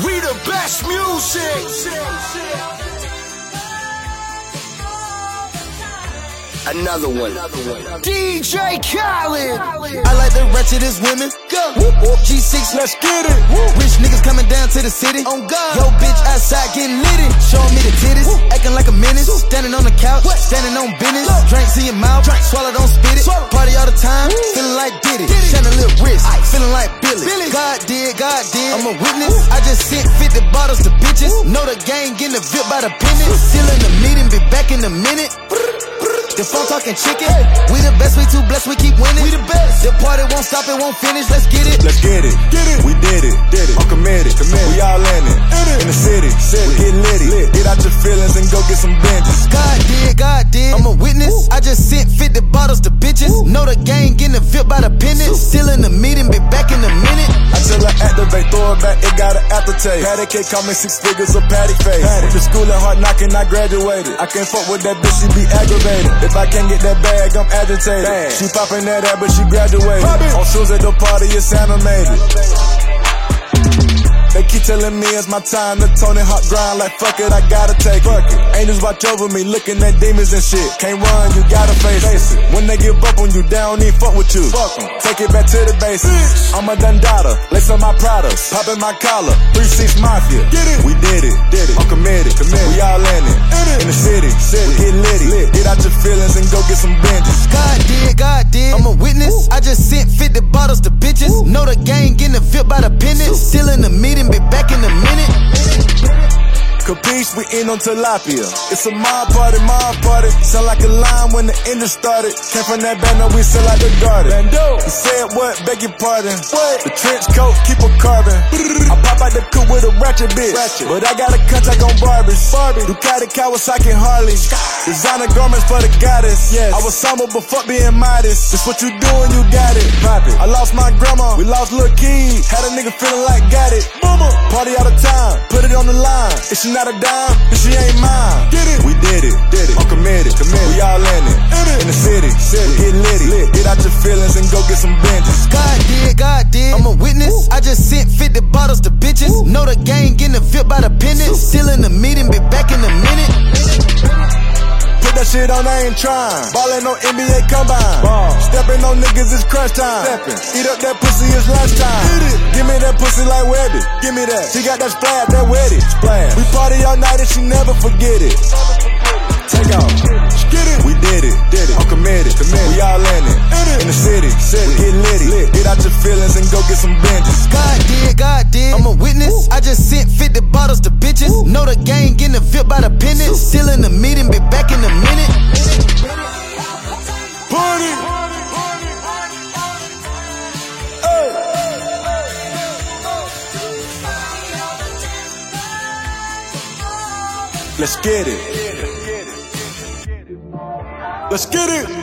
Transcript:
We the best music. Another one. DJ Khaled. I like the ratchetest women. G6, let's get it. Rich niggas coming down to the city. On God. Yo, bitch outside getting litty. Showing me the titties. Acting like a menace. Standing on the couch. Standing on business. Drinks in your mouth. Swallow, don't spit it. Party all the time. Feeling like Diddy. Chandelier wrist. Feeling like Billy. God did. I'm a witness. I just sent 50 bottles to bitches. Know the gang getting the VIP by the penny. Still in the meeting. Be back in a minute. The phone talking chicken. We the best, we too blessed, we keep winning. We the best. The party won't stop, it won't finish. Let's get it. Let's get it. We did it. I'm committed. We all in it. In the city. We get litty. Get out your feelings and go get some benches. God did. I'm a witness. I just sent 50 bottles to bitches. Know the gang getting the VIP by the penny. Still in the meeting, be back in a minute. I tell her activate, throw it back, it got an aftertaste. Patty cake, call me 6 figures of patty face. Went to school at hard knocking, I graduated. I can't fuck with that bitch, she be aggravated. If I can't get that bag, I'm agitated. She popping that ass, but she graduated. On shoes at the party, it's animated. They keep telling me it's my time to Tony Hawk grind. Like fuck it, I gotta take it. Angels watch over me, looking at demons and shit. Can't run, you gotta face it. When they give up on you, they don't even fuck with you. Fuck 'em. Take it back to the basics. I'm a Dundada, lace on my Pradas, popping my collar, 3-6 Mafia. We did it. I'm committed. We all in it. In the city. We get litty. Get out your feelings and go get some benches. God did. I'm a witness. I just sent 50 bottles to bitches. Know the gang getting the VIP by the penny. Still in the meeting, be back in a minute. Capiche, we in on tilapia. It's a mob party. Sound like a line when the engine started. Came from that band, now we sell like the garden. He said what? Beg your pardon. The trench coat, keep a carbon. I pop out the coupe with a ratchet bitch. But I got a contact on Barbies. Ducati, Kawasaki, Harley. Designer garments for the goddess. I was somber, but fuck being modest. It's what you doing, you got it. Pop it. I lost my grandma, we lost Lil' Keys. Had a nigga feeling like got it. Party all the time, put it on the line. If she not a dime, then she ain't mine. We did it. I'm committed. We all in it. In the city. We get litty. Get out your feelings and go get some benches. God did. I'm a witness. I just sent 50 bottles to bitches. Know the gang getting the VIP by the penny. Still in the meeting, be back in a minute. Put that shit on, I ain't trying. Ballin' on NBA Combine. Stepping on niggas, it's crunch time. Eat up that pussy, it's lunchtime. Give me that pussy like Webby. Give me that. She got that splash, that wetty. We party all night and she never forget it. Take off. We did it. I'm committed. We all in it. In the city. We get litty. Get out your feelings and go get some benches. God did. I'm a witness. I just sent 50 bottles to bitches. Know the gang getting the VIP by the penny. Still in the meeting, be back in a minute. Party. Let's get it. Let's get it.